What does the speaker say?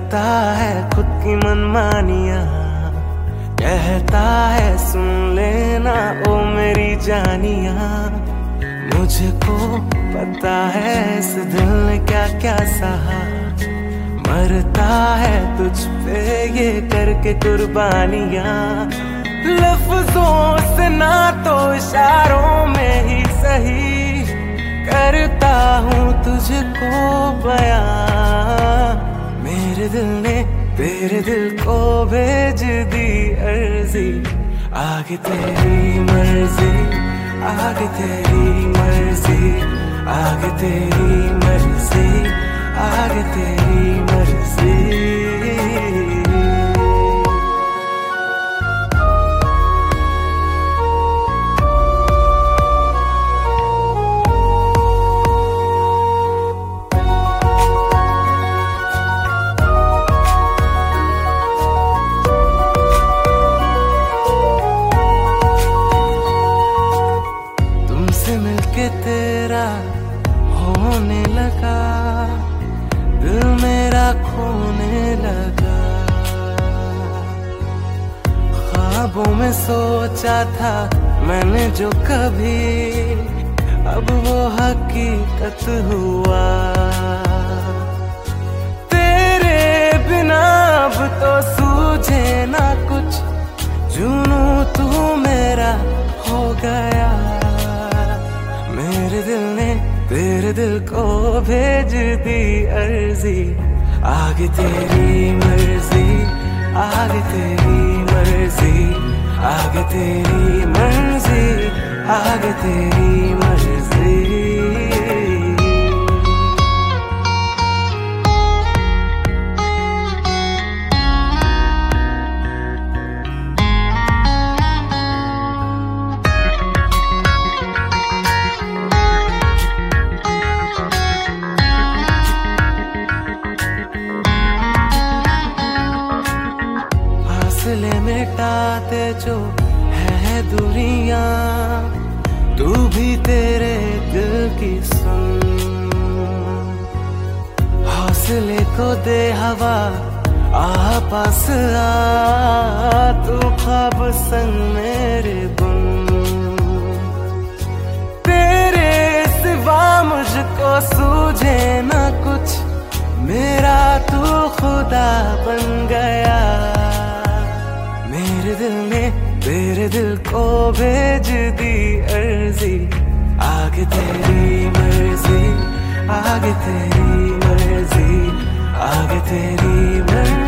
करता है खुद की मनमानियां, कहता है सुन लेना ओ मेरी जानिया। मुझको पता है इस दिल ने क्या क्या सहा, मरता है तुझ पे ये करके कुर्बानियां। लफ्जों से ना तो इशारों में ही सही करता हूँ तुझको बयां। मेरे दिल ने तेरे दिल को भेज दी अर्जी, आगे तेरी मर्जी, आगे तेरी मर्जी, आगे तेरी मर्जी, आगे तेरी मर्जी। मिलके तेरा होने लगा, दिल मेरा खोने लगा। ख्वाबों में सोचा था मैंने जो कभी, अब वो हकीकत हुआ। तेरे बिना अब तो सूझे ना कुछ, जुनू तू मेरा हो गया। मेरे दिल ने तेरे दिल को भेज दी अर्जी, आगे तेरी मर्जी, आगे तेरी मर्जी, आगे तेरी मर्जी, आगे तेरी मर्जी। फासले मिटाते जो है दूरियां, तू भी तेरे दिल की सुन। हौसले को दे हवा, आ पास आ, तू ख्वाब संग मेरे बुन। तेरे सिवा मुझको सूझे ना कुछ, मेरा तू खुदा बन गया। मेरे दिल ने तेरे दिल को भेज दी अर्जी, आगे तेरी मर्जी, आगे तेरी मर्जी, आगे तेरी मर्जी।